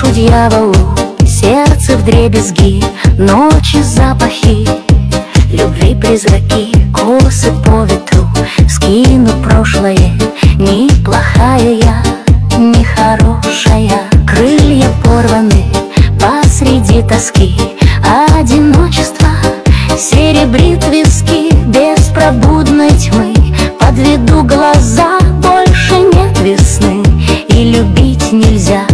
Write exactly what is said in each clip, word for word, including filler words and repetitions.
душу дьяволу, сердце вдребезги, ночи запахи, любви призраки, косы по ветру. Скину прошлое, неплохая я, нехорошая. Крылья порваны посреди тоски, одиночество серебрит виски. Беспробудной тьмы подведу глаза, больше нет весны и любить нельзя.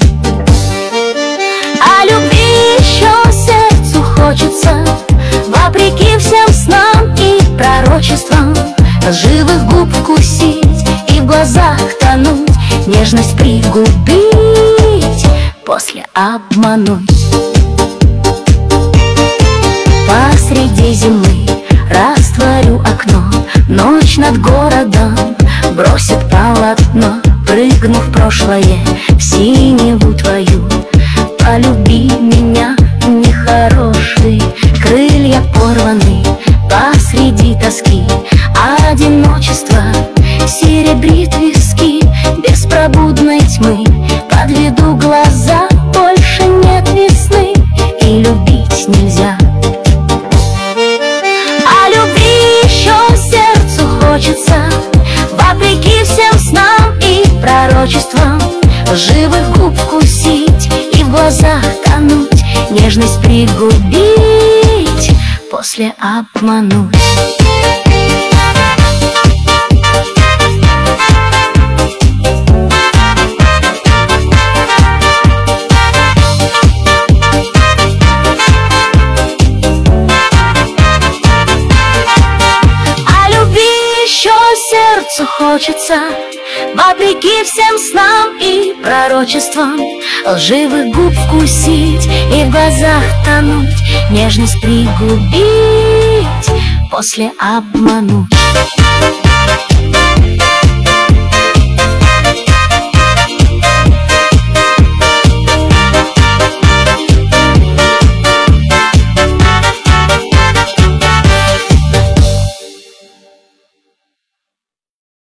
А любви еще сердцу хочется, вопреки всем снам и пророчествам. Живых губ вкусить и в глазах тонуть, нежность пригубить, после обмануть. Посреди зимы растворю окно, ночь над городом бросит полотно. Прыгну в прошлое, в синеву твою, полюби меня, нехороший. Крылья порваны посреди тоски, одиночество серебрит виски. Беспробудной тьмы подведу глаза, больше нет весны и любить нельзя. А любви еще сердцу хочется, вопреки всем снам и пророчествам. Живых губ вкусить и в глазах тонуть, нежность пригубить, после обмануть. Сердцу хочется, вопреки всем снам и пророчествам. Лживых губ вкусить и в глазах тонуть, нежность пригубить, после обмануть.